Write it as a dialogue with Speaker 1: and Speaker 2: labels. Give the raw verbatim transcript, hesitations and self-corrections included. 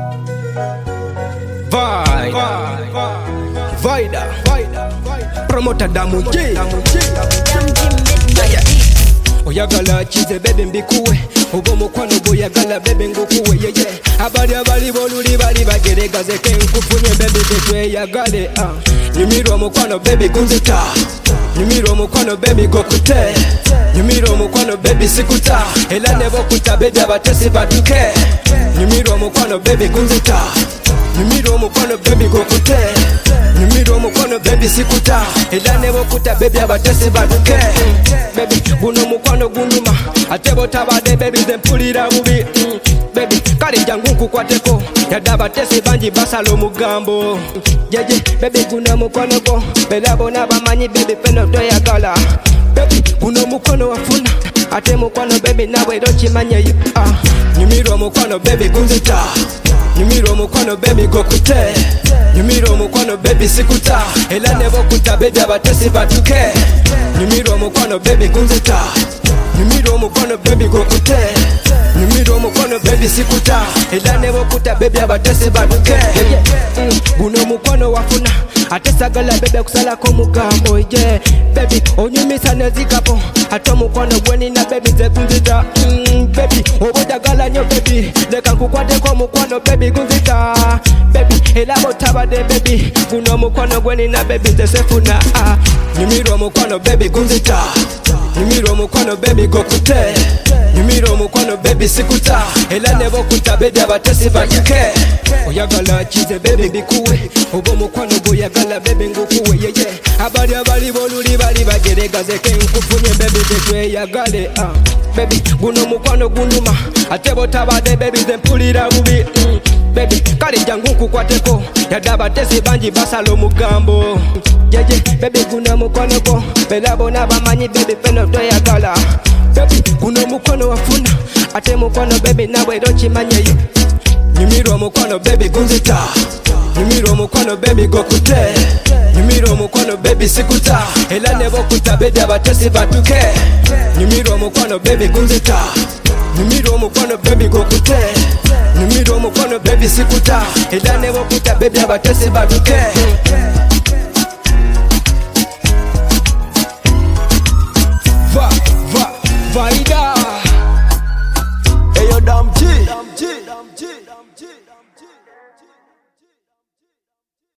Speaker 1: Vida, Vida, Promoter Damu G. Oyagala chize bebe mbikuwe Ogomo kwano boyagala bebe ngukuwe yeah, yeah. Abali abali boluli bali bageregaze kenkufunye bebe tetwe yagale uh. Nyumiro mukwano bebe gunzita Nyumiro mukwano bebe gokute Nyumiro mukwano bebe sikuta Ela nebo kuta bebe abatesi batuke Nyumiro mukwano bebe gunzita Nyumiro mukwano bebe gokute Nyumiro mukwano bebe sikuta Ela nebo kuta bebe abatesi batuke Baby, guno mukwano gunduma Atebo tabade baby zempulira bubi mm. Baby, kali jangu nkukwateko Yadaba tesi banji basalo mugambo Jeje, baby guno mukwano go Belabo nabamanyi baby peno toyagala Baby, guno mukwano wafuna Ate mukwano baby nawe dochimanye yu ah. Nyumiro mukwano baby gunzita Nyumiro mukwano baby gokute Nyumiro mukwano baby sikuta Ela nebo kuta baby abatesi batuke Nyumiro mukwano baby gunzita Nyumiro mukwano baby gokute Nyumiro mukwano baby sikuta Ela nebo kuta baby abatesi batuke mm, Guno mukwano wafuna Ate sagala baby kusala ko mugambo yeah. Baby onyumisa nezikapo Ate mukwano gweni na baby ze gunzita mm, Baby obojagala nyo baby Leka nkukwate ko mukwano baby gunzita Baby elabo tabade baby Guno mukwano gweni na baby ze sefuna ah. Nyumiro mukwano baby gunzita Nyumiro mukwano baby gokute Nyumiro mukwano baby sikuta Ela nebo kuta baby abatesi batuke Oyagala chize baby bikuwe Obo mukwano boyagala baby ngukuwe yeah, yeah. Abali abali boluli bali bageregaze kenkufunye baby tetwe yagale ah. Baby guno mukwano gunduma Atebo tabade baby zempulira bubi mm. Baby kali jangu nkukwateko Yadaba tesi banji basalo mugambo Jeje baby guno mukwano go Belabo nabamanyi baby peno toyagala Baby guno mukwano wafuna Ate mukwano baby nawe dochimanye yu Nyumiro mukwano baby gunzita Nyumiro mukwano baby gokute Nyumiro mukwano baby sikuta Ela nebo kuta baby abatesi batuke Nyumiro mukwano baby gunzita Nyumiro mukwano baby gokute Nyumiro mukwano baby sikuta Ela nebo kuta baby abatesi batuke Va, va, Vida